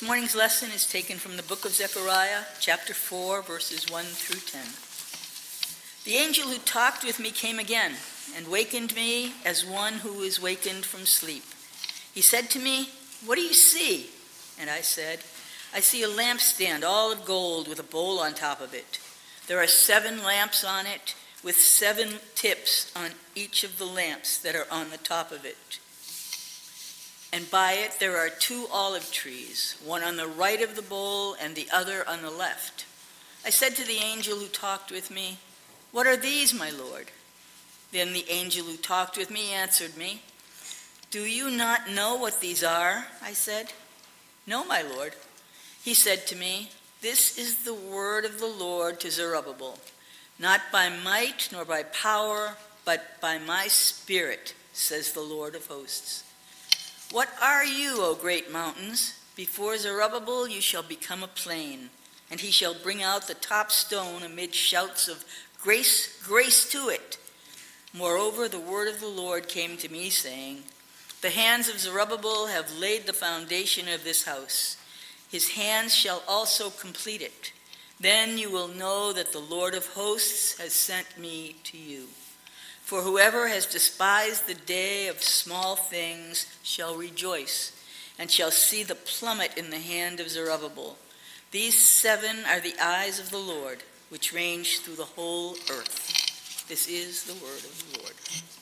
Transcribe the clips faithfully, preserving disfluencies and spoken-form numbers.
This morning's lesson is taken from the book of Zechariah, chapter four, verses one through ten. The angel who talked with me came again and wakened me as one who is wakened from sleep. He said to me, "What do you see?" And I said, "I see a lampstand, all of gold, with a bowl on top of it. There are seven lamps on it, with seven tips on each of the lamps that are on the top of it. And by it there are two olive trees, one on the right of the bowl and the other on the left." I said to the angel who talked with me, "What are these, my Lord?" Then the angel who talked with me answered me, "Do you not know what these are?" I said, "No, my Lord." He said to me, "This is the word of the Lord to Zerubbabel, not by might nor by power, but by my spirit, says the Lord of hosts. What are you, O great mountains? Before Zerubbabel you shall become a plain, and he shall bring out the top stone amid shouts of grace, grace to it." Moreover, the word of the Lord came to me, saying, "The hands of Zerubbabel have laid the foundation of this house. His hands shall also complete it. Then you will know that the Lord of hosts has sent me to you. For whoever has despised the day of small things shall rejoice, and shall see the plummet in the hand of Zerubbabel. These seven are the eyes of the Lord, which range through the whole earth." This is the word of the Lord.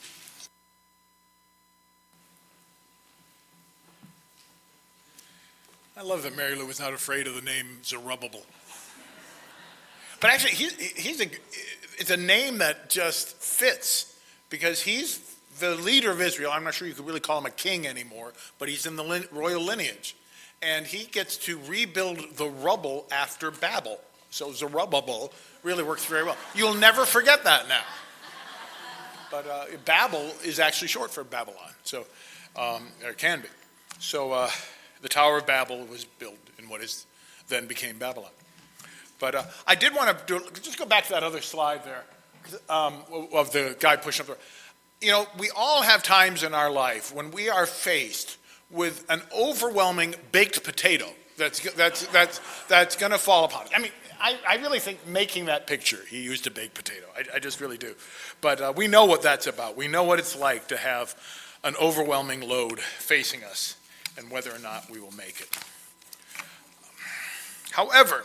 I love that Mary Lou was not afraid of the name Zerubbabel. But actually, he, he's a, it's a name that just fits, because he's the leader of Israel. I'm not sure you could really call him a king anymore, but he's in the lin- royal lineage. And he gets to rebuild the rubble after Babel. So Zerubbabel really works very well. You'll never forget that now. But uh, Babel is actually short for Babylon, so um, or it can be. So uh, the Tower of Babel was built in what is then became Babylon. But uh, I did want to do, just go back to that other slide there um, of the guy pushing up there. You know, we all have times in our life when we are faced with an overwhelming baked potato that's that's that's that's going to fall upon us. I mean, I, I really think making that picture, he used a baked potato. I, I just really do. But uh, we know what that's about. We know what it's like to have an overwhelming load facing us and whether or not we will make it. However,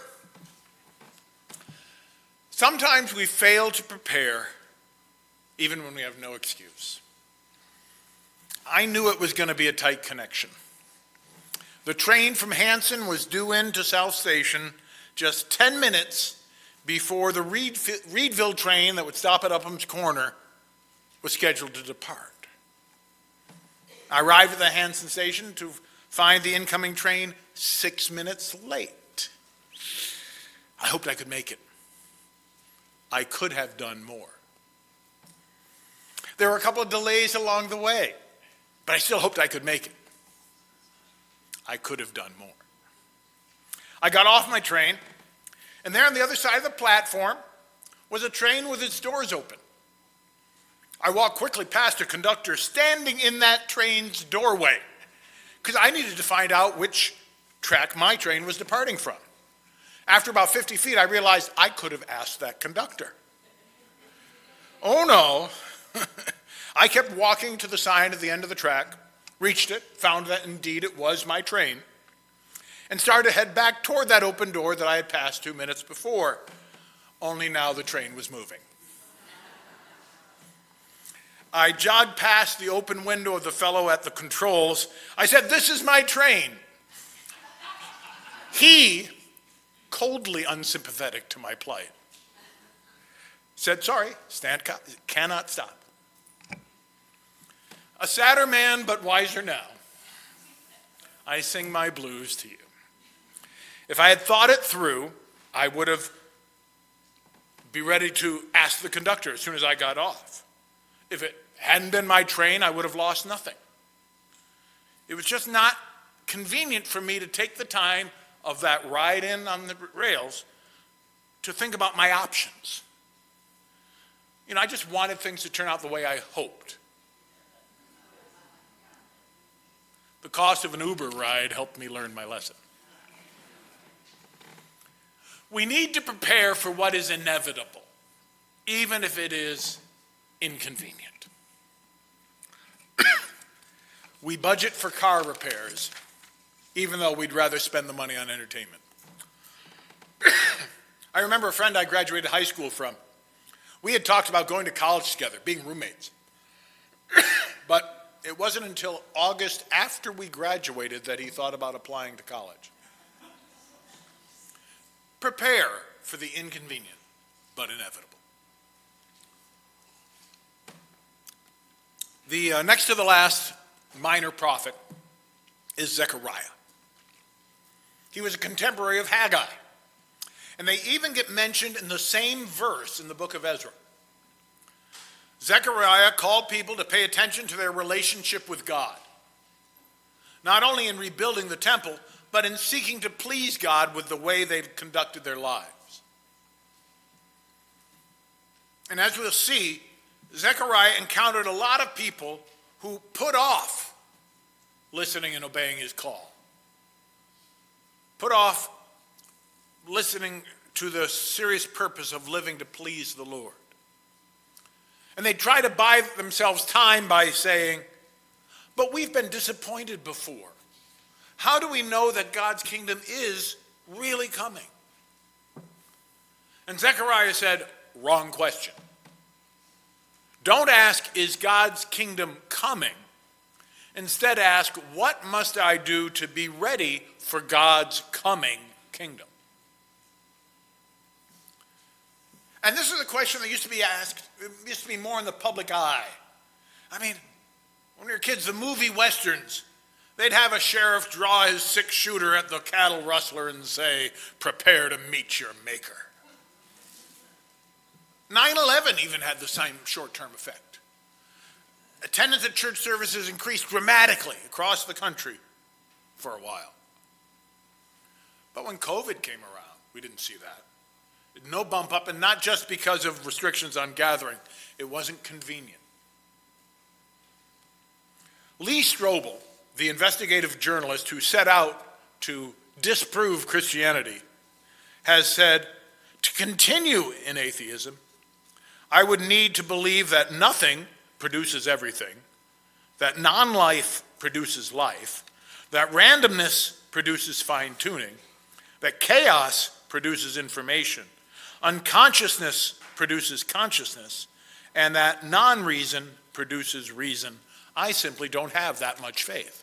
sometimes we fail to prepare even when we have no excuse. I knew it was going to be a tight connection. The train from Hanson was due into South Station just ten minutes before the Reed, Reedville train that would stop at Upham's Corner was scheduled to depart. I arrived at the Hanson station to find the incoming train six minutes late. I hoped I could make it. I could have done more. There were a couple of delays along the way, but I still hoped I could make it. I could have done more. I got off my train, and there on the other side of the platform was a train with its doors open. I walked quickly past a conductor standing in that train's doorway, because I needed to find out which track my train was departing from. After about fifty feet, I realized I could have asked that conductor. Oh no. I kept walking to the sign at the end of the track, reached it, found that indeed it was my train, and started to head back toward that open door that I had passed two minutes before. Only now the train was moving. I jogged past the open window of the fellow at the controls. I said, "This is my train." He, coldly unsympathetic to my plight, said, "Sorry, stand co- cannot stop." A sadder man, but wiser now, I sing my blues to you. If I had thought it through, I would have been ready to ask the conductor as soon as I got off. If it hadn't been my train, I would have lost nothing. It was just not convenient for me to take the time of that ride in on the rails to think about my options. You know, I just wanted things to turn out the way I hoped. The cost of an Uber ride helped me learn my lesson. We need to prepare for what is inevitable, even if it is inconvenient. We budget for car repairs, even though we'd rather spend the money on entertainment. I remember a friend I graduated high school from. We had talked about going to college together, being roommates. But it wasn't until August after we graduated that he thought about applying to college. Prepare for the inconvenient, but inevitable. The uh, next to the last minor prophet is Zechariah. He was a contemporary of Haggai. And they even get mentioned in the same verse in the book of Ezra. Zechariah called people to pay attention to their relationship with God, not only in rebuilding the temple, but in seeking to please God with the way they've conducted their lives. And as we'll see, Zechariah encountered a lot of people who put off listening and obeying his call. Put off listening to the serious purpose of living to please the Lord. And they try to buy themselves time by saying, but we've been disappointed before. How do we know that God's kingdom is really coming? And Zechariah said, wrong question. Don't ask, is God's kingdom coming? Instead ask, what must I do to be ready for God's coming kingdom? And this is a question that used to be asked, it used to be more in the public eye. I mean, when we were kids, the movie westerns, they'd have a sheriff draw his six-shooter at the cattle rustler and say, prepare to meet your maker. nine eleven even had the same short-term effect. Attendance at church services increased dramatically across the country for a while. But when COVID came around, we didn't see that. No bump up, and not just because of restrictions on gathering. It wasn't convenient. Lee Strobel, the investigative journalist who set out to disprove Christianity, has said, to continue in atheism, I would need to believe that nothing produces everything, that non-life produces life, that randomness produces fine-tuning, that chaos produces information, unconsciousness produces consciousness, and that non-reason produces reason. I simply don't have that much faith.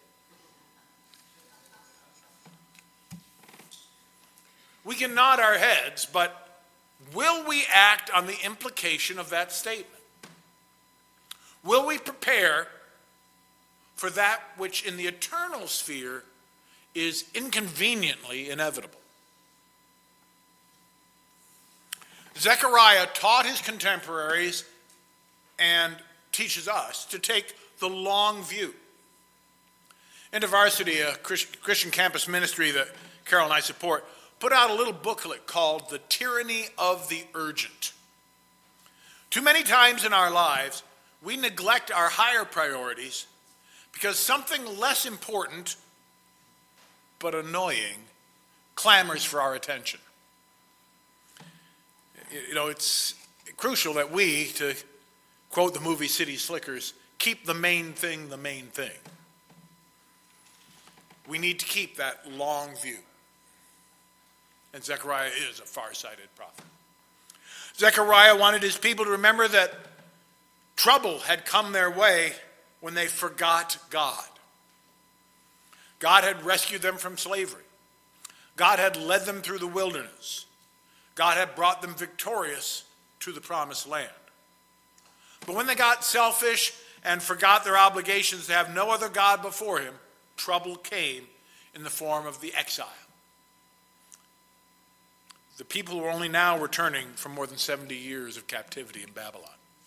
We can nod our heads, but will we act on the implication of that statement? Will we prepare for that which in the eternal sphere is inconveniently inevitable? Zechariah taught his contemporaries and teaches us to take the long view. InterVarsity, a Christian campus ministry that Carol and I support, put out a little booklet called The Tyranny of the Urgent. Too many times in our lives, we neglect our higher priorities because something less important but annoying clamors for our attention. You know, it's crucial that we, to quote the movie City Slickers, keep the main thing the main thing. We need to keep that long view. And Zechariah is a far-sighted prophet. Zechariah wanted his people to remember that trouble had come their way when they forgot God. God had rescued them from slavery. God had led them through the wilderness. God had brought them victorious to the promised land. But when they got selfish and forgot their obligations to have no other God before him, trouble came in the form of the exile. The people were only now returning from more than seventy years of captivity in Babylon.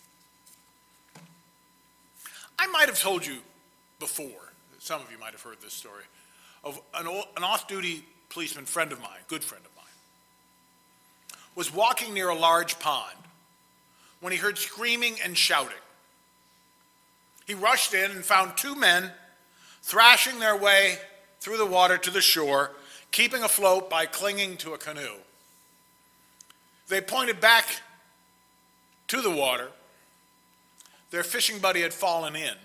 I might have told you before, some of you might have heard this story, of an, old, an off-duty policeman friend of mine, good friend of mine, was walking near a large pond when he heard screaming and shouting. He rushed in and found two men thrashing their way through the water to the shore, keeping afloat by clinging to a canoe. They pointed back to the water. Their fishing buddy had fallen in.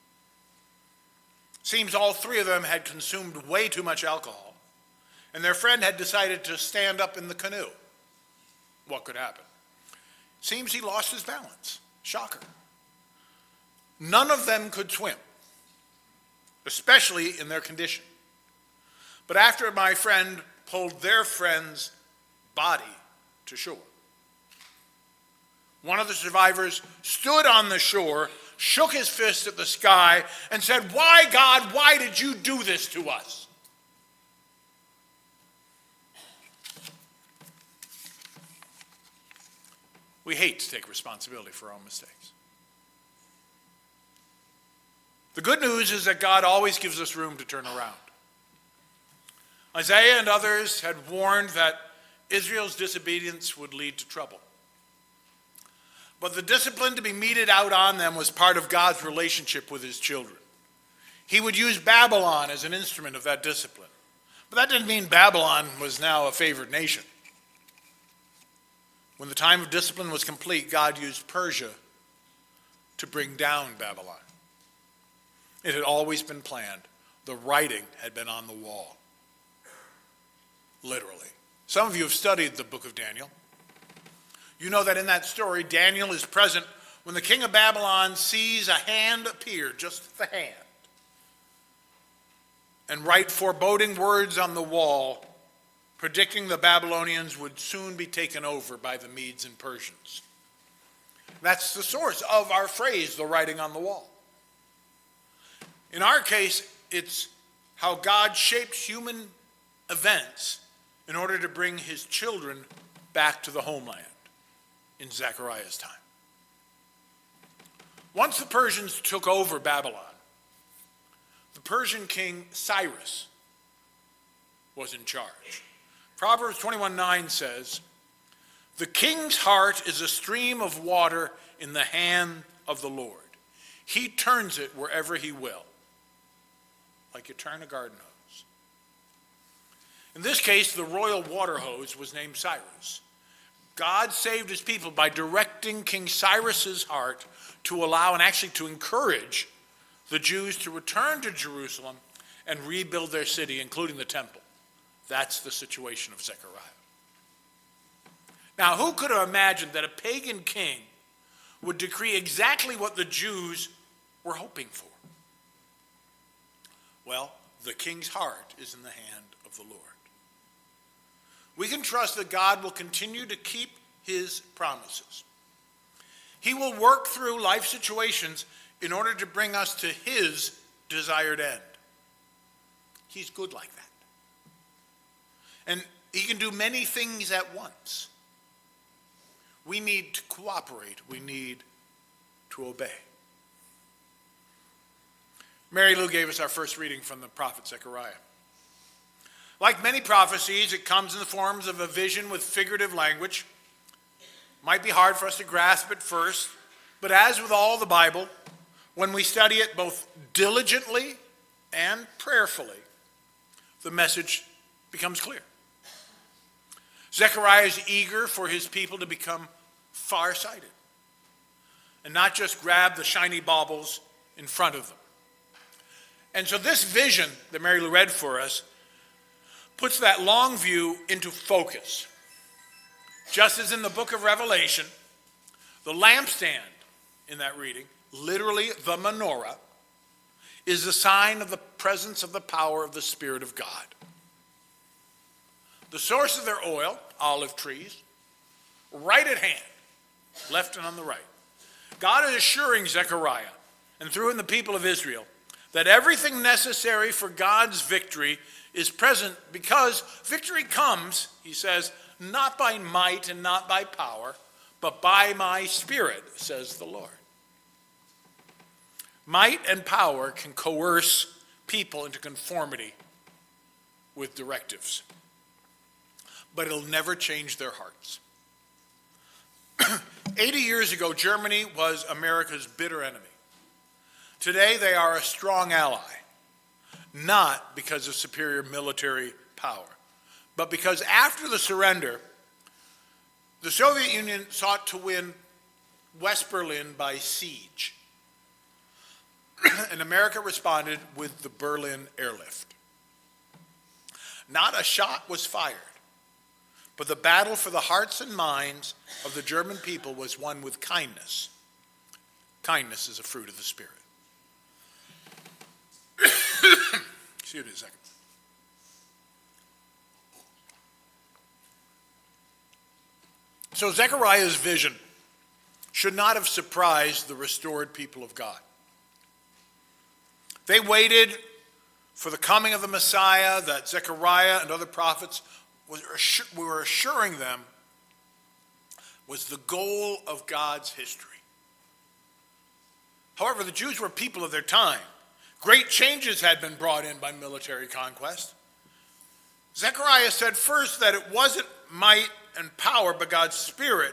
Seems all three of them had consumed way too much alcohol, and their friend had decided to stand up in the canoe. What could happen? Seems he lost his balance. Shocker. None of them could swim, especially in their condition. But after my friend pulled their friend's body to shore, one of the survivors stood on the shore, shook his fist at the sky, and said, "Why, God, why did you do this to us?" We hate to take responsibility for our own mistakes. The good news is that God always gives us room to turn around. Isaiah and others had warned that Israel's disobedience would lead to trouble. But the discipline to be meted out on them was part of God's relationship with his children. He would use Babylon as an instrument of that discipline. But that didn't mean Babylon was now a favored nation. When the time of discipline was complete, God used Persia to bring down Babylon. It had always been planned. The writing had been on the wall. Literally. Some of you have studied the book of Daniel. You know that in that story, Daniel is present when the king of Babylon sees a hand appear, just the hand, and write foreboding words on the wall, predicting the Babylonians would soon be taken over by the Medes and Persians. That's the source of our phrase, the writing on the wall. In our case, it's how God shaped human events in order to bring his children back to the homeland in Zechariah's time. Once the Persians took over Babylon, the Persian king Cyrus was in charge. Proverbs twenty-one nine says, "The king's heart is a stream of water in the hand of the Lord. He turns it wherever he will." Like you turn a garden hose. In this case, the royal water hose was named Cyrus. God saved his people by directing King Cyrus's heart to allow and actually to encourage the Jews to return to Jerusalem and rebuild their city, including the temple. That's the situation of Zechariah. Now, who could have imagined that a pagan king would decree exactly what the Jews were hoping for? Well, the king's heart is in the hand of the Lord. We can trust that God will continue to keep his promises. He will work through life situations in order to bring us to his desired end. He's good like that. And he can do many things at once. We need to cooperate. We need to obey. Mary Lou gave us our first reading from the prophet Zechariah. Like many prophecies, it comes in the forms of a vision with figurative language. Might be hard for us to grasp at first, but as with all the Bible, when we study it both diligently and prayerfully, the message becomes clear. Zechariah is eager for his people to become farsighted and not just grab the shiny baubles in front of them. And so this vision that Mary Lou read for us puts that long view into focus. Just as in the book of Revelation, the lampstand in that reading, literally the menorah, is a sign of the presence of the power of the Spirit of God. The source of their oil, olive trees, right at hand, left and on the right. God is assuring Zechariah, and through him the people of Israel, that everything necessary for God's victory is present, because victory comes, he says, not by might and not by power, but by my Spirit, says the Lord. Might and power can coerce people into conformity with directives, but it'll never change their hearts. eighty years ago, Germany was America's bitter enemy. Today, they are a strong ally, not because of superior military power, but because after the surrender, the Soviet Union sought to win West Berlin by siege. And America responded with the Berlin airlift. Not a shot was fired, but the battle for the hearts and minds of the German people was won with kindness. Kindness is a fruit of the Spirit. Excuse me a second. So Zechariah's vision should not have surprised the restored people of God. They waited for the coming of the Messiah that Zechariah and other prophets were assuring them was the goal of God's history. However, the Jews were people of their time. Great changes had been brought in by military conquest. Zechariah said first that it wasn't might and power, but God's Spirit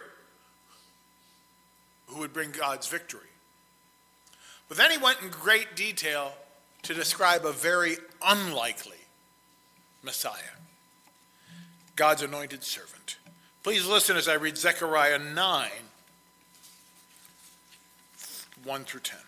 who would bring God's victory. But then he went in great detail to describe a very unlikely Messiah, God's anointed servant. Please listen as I read Zechariah nine, one through ten.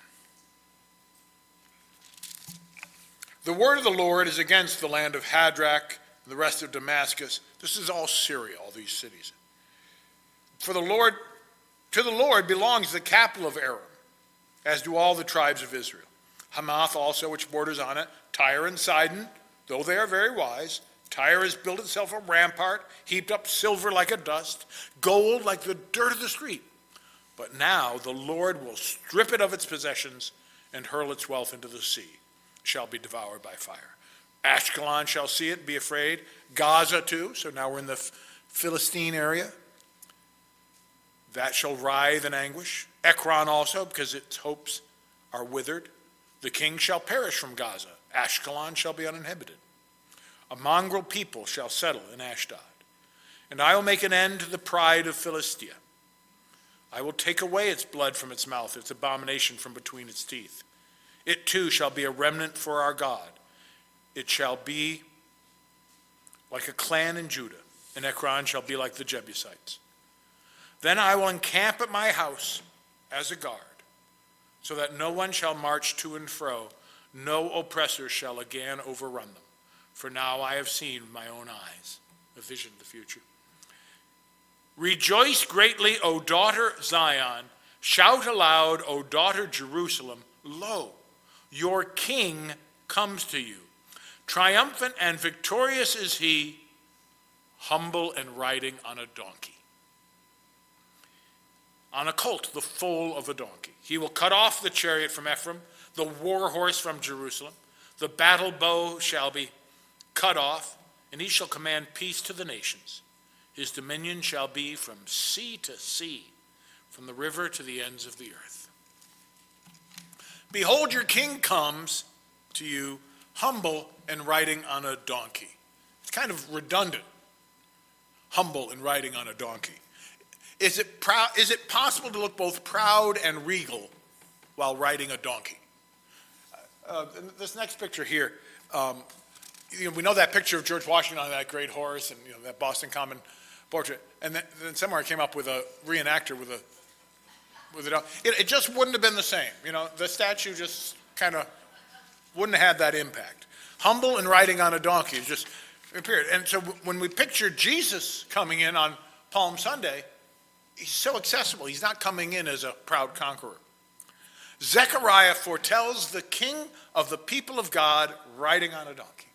The word of the Lord is against the land of Hadrach and the rest of Damascus. This is all Syria, all these cities. For the Lord, to the Lord belongs the capital of Aram, as do all the tribes of Israel. Hamath also, which borders on it, Tyre and Sidon, though they are very wise. Tyre has built itself a rampart, heaped up silver like a dust, gold like the dirt of the street. But now the Lord will strip it of its possessions and hurl its wealth into the sea. It shall be devoured by fire. Ashkelon shall see it, be afraid. Gaza too, so now we're in the Philistine area. That shall writhe in anguish. Ekron also, because its hopes are withered. The king shall perish from Gaza. Ashkelon shall be uninhabited. A mongrel people shall settle in Ashdod. And I will make an end to the pride of Philistia. I will take away its blood from its mouth, its abomination from between its teeth. It too shall be a remnant for our God. It shall be like a clan in Judah, and Ekron shall be like the Jebusites. Then I will encamp at my house as a guard, so that no one shall march to and fro, no oppressor shall again overrun them. For now I have seen with my own eyes a vision of the future. Rejoice greatly, O daughter Zion. Shout aloud, O daughter Jerusalem. Lo, your king comes to you. Triumphant and victorious is he, humble and riding on a donkey. On a colt, the foal of a donkey. He will cut off the chariot from Ephraim, the war horse from Jerusalem. The battle bow shall be cut off, and he shall command peace to the nations. His dominion shall be from sea to sea, from the river to the ends of the earth. Behold, your king comes to you, humble and riding on a donkey. It's kind of redundant, humble and riding on a donkey. Is it proud? Is it possible to look both proud and regal while riding a donkey? Uh, this next picture here, um, you know, we know that picture of George Washington on that great horse, and you know that Boston Common portrait. And then, then somewhere I came up with a reenactor with a with a. It, it just wouldn't have been the same. You know, the statue just kind of wouldn't have had that impact. Humble and riding on a donkey is just appeared. And so when we picture Jesus coming in on Palm Sunday, he's so accessible. He's not coming in as a proud conqueror. Zechariah foretells the king of the people of God riding on a donkey.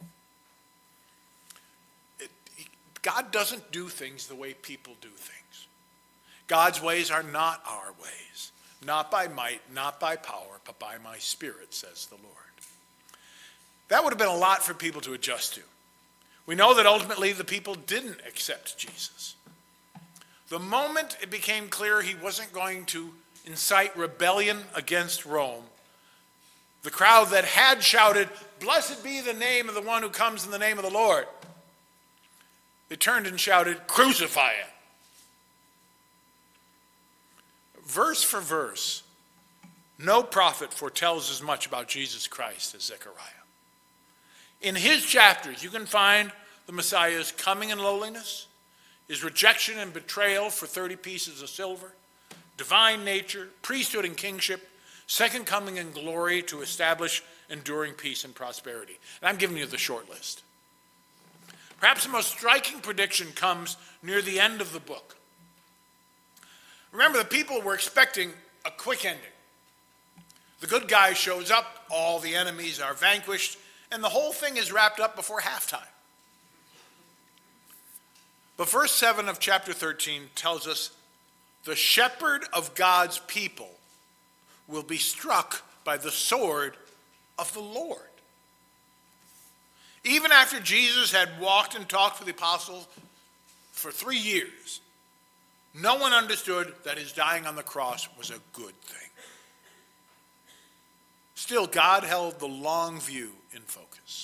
It, he, God doesn't do things the way people do things. God's ways are not our ways. Not by might, not by power, but by my spirit, says the Lord. That would have been a lot for people to adjust to. We know that ultimately the people didn't accept Jesus. The moment it became clear he wasn't going to incite rebellion against Rome, the crowd that had shouted, "Blessed be the name of the one who comes in the name of the Lord," they turned and shouted, "Crucify him." Verse for verse, no prophet foretells as much about Jesus Christ as Zechariah. In his chapters, you can find the Messiah's coming in lowliness, is rejection and betrayal for thirty pieces of silver, divine nature, priesthood and kingship, second coming and glory to establish enduring peace and prosperity. And I'm giving you the short list. Perhaps the most striking prediction comes near the end of the book. Remember, the people were expecting a quick ending. The good guy shows up, all the enemies are vanquished, and the whole thing is wrapped up before halftime. But verse seven of chapter thirteen tells us the shepherd of God's people will be struck by the sword of the Lord. Even after Jesus had walked and talked with the apostles for three years, no one understood that his dying on the cross was a good thing. Still, God held the long view in focus.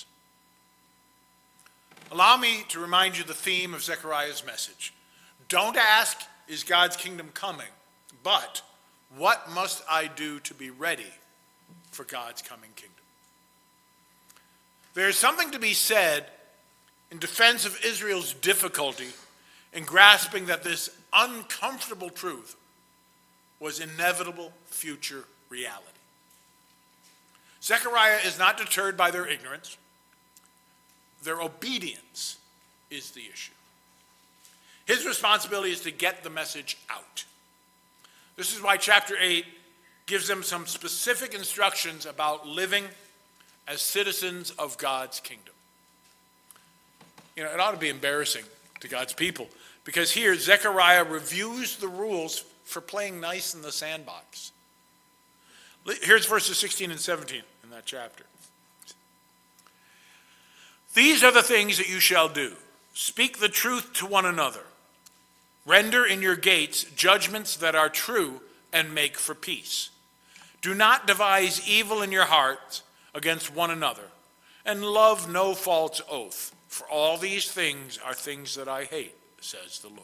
Allow me to remind you the theme of Zechariah's message. Don't ask, is God's kingdom coming? But, what must I do to be ready for God's coming kingdom? There is something to be said in defense of Israel's difficulty in grasping that this uncomfortable truth was inevitable future reality. Zechariah is not deterred by their ignorance. Their obedience is the issue. His responsibility is to get the message out. This is why chapter eight gives them some specific instructions about living as citizens of God's kingdom. You know, it ought to be embarrassing to God's people, because here Zechariah reviews the rules for playing nice in the sandbox. Here's verses sixteen and seventeen in that chapter. These are the things that you shall do. Speak the truth to one another. Render in your gates judgments that are true and make for peace. Do not devise evil in your hearts against one another, and love no false oath. For all these things are things that I hate, says the Lord.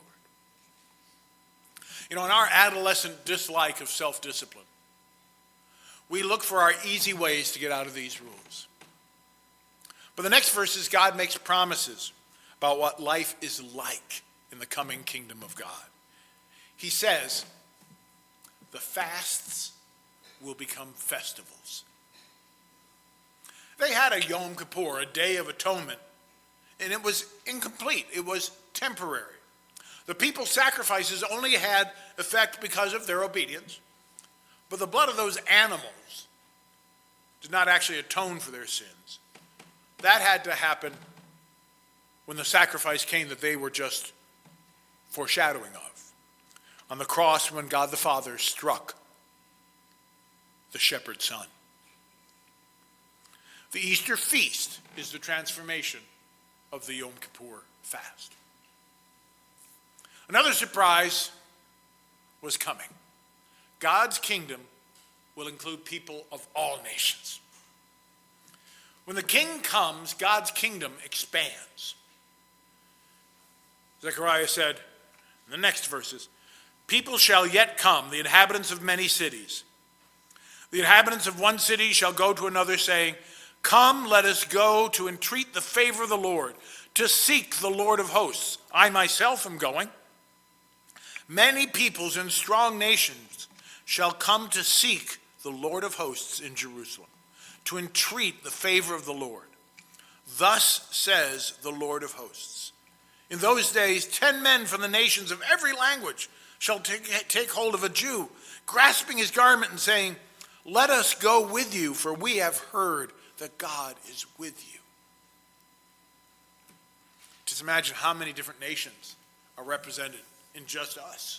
You know, in our adolescent dislike of self-discipline, we look for our easy ways to get out of these rules. But the next verses, God makes promises about what life is like in the coming kingdom of God. He says, the fasts will become festivals. They had a Yom Kippur, a Day of Atonement, and it was incomplete. It was temporary. The people's sacrifices only had effect because of their obedience, but the blood of those animals did not actually atone for their sins. That had to happen when the sacrifice came that they were just foreshadowing of. On the cross, when God the Father struck the shepherd's son. The Easter feast is the transformation of the Yom Kippur fast. Another surprise was coming. God's kingdom will include people of all nations. When the king comes, God's kingdom expands. Zechariah said in the next verses, people shall yet come, the inhabitants of many cities. The inhabitants of one city shall go to another, saying, come, let us go to entreat the favor of the Lord, to seek the Lord of hosts. I myself am going. Many peoples and strong nations shall come to seek the Lord of hosts in Jerusalem, to entreat the favor of the Lord. Thus says the Lord of hosts. In those days, ten men from the nations of every language shall take, take hold of a Jew, grasping his garment and saying, let us go with you, for we have heard that God is with you. Just imagine how many different nations are represented in just us.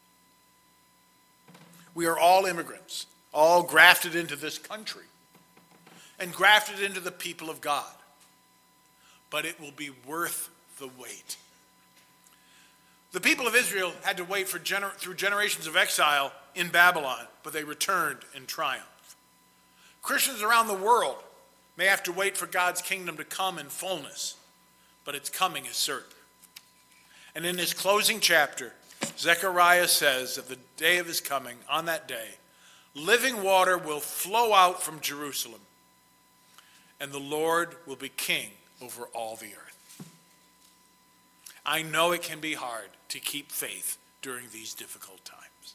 We are all immigrants, all grafted into this country and grafted into the people of God. But it will be worth the wait. The people of Israel had to wait for gener- through generations of exile in Babylon, but they returned in triumph. Christians around the world may have to wait for God's kingdom to come in fullness, but its coming is certain. And in his closing chapter, Zechariah says that the day of his coming, on that day, living water will flow out from Jerusalem, and the Lord will be king over all the earth. I know it can be hard to keep faith during these difficult times.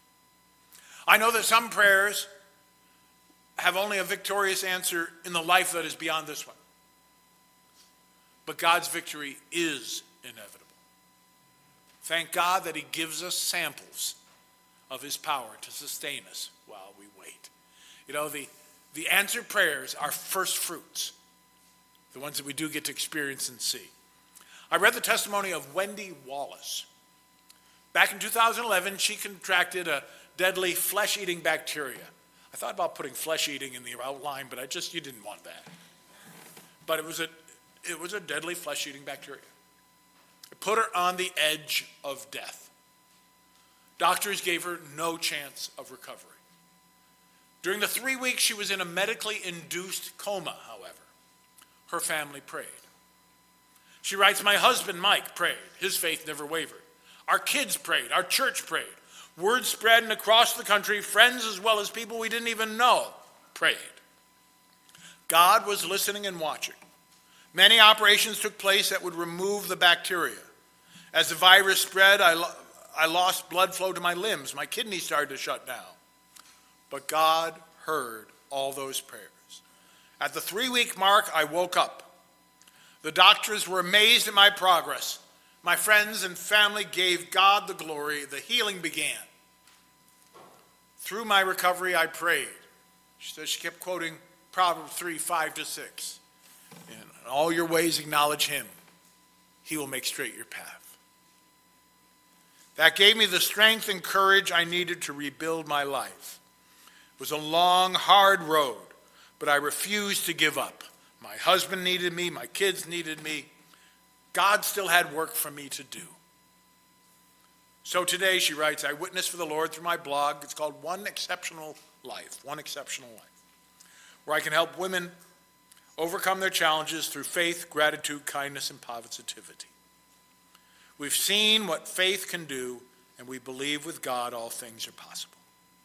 I know that some prayers have only a victorious answer in the life that is beyond this one. But God's victory is inevitable. Thank God that he gives us samples of his power to sustain us while we wait. You know, the, the answered prayers are first fruits, the ones that we do get to experience and see. I read the testimony of Wendy Wallace. Back in two thousand eleven, she contracted a deadly flesh-eating bacteria. I thought about putting flesh-eating in the outline, but I just, you didn't want that. But it was a, it was a deadly flesh-eating bacteria. It put her on the edge of death. Doctors gave her no chance of recovery. During the three weeks she was in a medically induced coma, however, her family prayed. She writes, my husband, Mike, prayed. His faith never wavered. Our kids prayed. Our church prayed. Word spread, and across the country, friends as well as people we didn't even know prayed. God was listening and watching. Many operations took place that would remove the bacteria. As the virus spread, I, lo- I lost blood flow to my limbs. My kidneys started to shut down. But God heard all those prayers. At the three-week mark, I woke up. The doctors were amazed at my progress. My friends and family gave God the glory. The healing began. Through my recovery, I prayed. She says she kept quoting Proverbs three, five to six. In all your ways acknowledge him. He will make straight your path. That gave me the strength and courage I needed to rebuild my life. It was a long, hard road, but I refused to give up. My husband needed me. My kids needed me. God still had work for me to do. So today, she writes, I witness for the Lord through my blog. It's called One Exceptional Life, One Exceptional Life, where I can help women overcome their challenges through faith, gratitude, kindness, and positivity. We've seen what faith can do, and we believe with God all things are possible.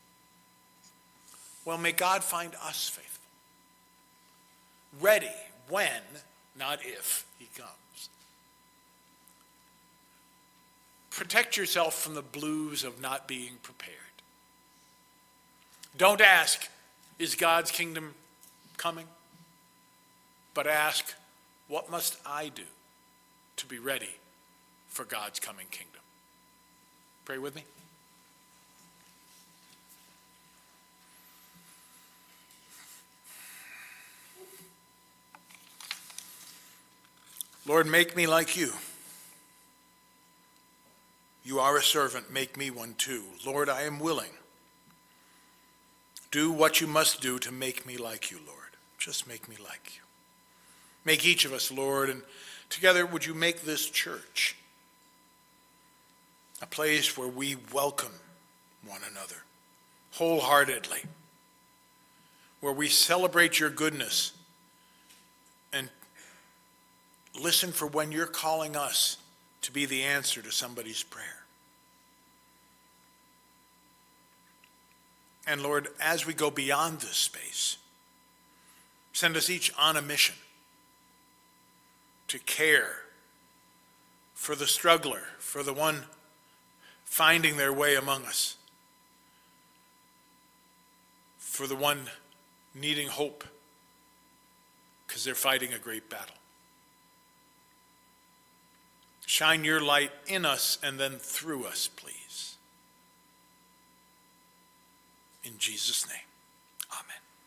Well, may God find us faithful, ready when, not if, he comes. Protect yourself from the blues of not being prepared. Don't ask, is God's kingdom coming? But ask, what must I do to be ready for God's coming kingdom? Pray with me. Lord, make me like you. You are a servant, make me one too. Lord, I am willing. Do what you must do to make me like you, Lord. Just make me like you. Make each of us, Lord, and together would you make this church a place where we welcome one another wholeheartedly, where we celebrate your goodness and listen for when you're calling us to be the answer to somebody's prayer. And Lord, as we go beyond this space, send us each on a mission to care for the struggler, for the one finding their way among us, for the one needing hope because they're fighting a great battle. Shine your light in us and then through us, please. In Jesus' name, amen.